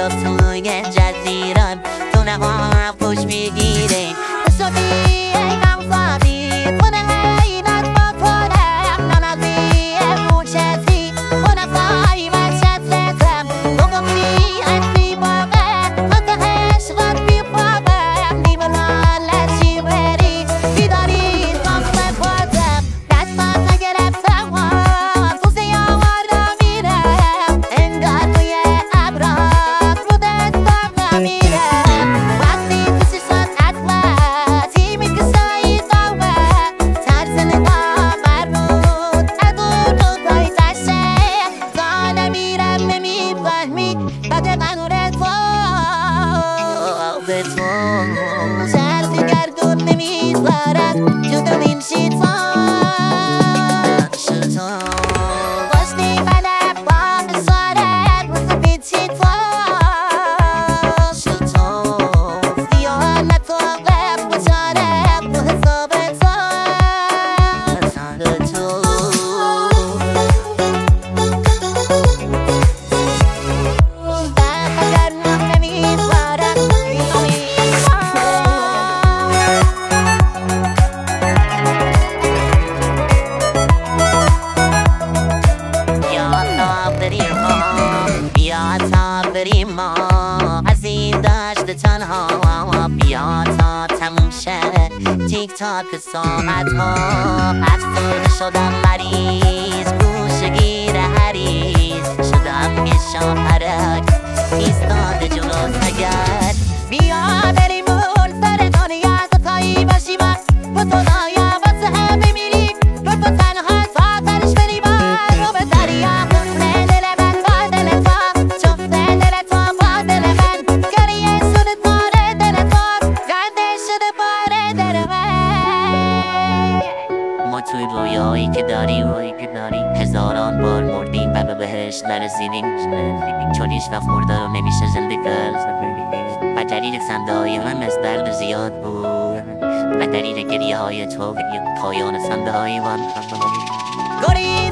صبح توی جزیرم تو نهارم خوش میگیره شدی ای غمزادی خونه عینت با کنم ننازی موچتی خونه خواهی من شتلتم بگمی ازی باقه خط عشقت بیخوابم نیمه لالشی بری بیداری خواست بازم دستات نگرفتم تو سیاوار نمیرم انگار توی ابرات رو دستم نمیرم وقتی پیشی شد اطلعتی میکشایی قوه طرز نگاه مربوط ادور روزای تشه تا نمیرم نمیفهمی بده قنور تو به تو چرخی گردون نمیذارد جدا میمشی تو باشنی منم با اشارت رو سپیچی تو دیانت و غیب بشارت رو حساب تو اگر نمیذارم بیا تا بریم ما از این دشت تنها بیا تا تموم شه تیک تاک ساعت ها افسرده شدم مریض گوشگیر حریص شدم یه شاهرک ایستاده جلو تگر بیا بریم اون سر دنیا ستایی باشیم با صدایا واسه هم بمیریم رو تو تنها تا ترش بریم رو به دریا خونه دل من با دل تو چفت دل تو با دل من گریه شده باره دل تو گرده شده باره دل من ما توی رویایی که داریم هزاران بار مردیم و به بهشت نرسیدیم چون هیچ وقت مرده رو نمیشه زنده کرد و دلیل صندای من از درد زیاد بود و دلیل گریه های تو پایان صندای من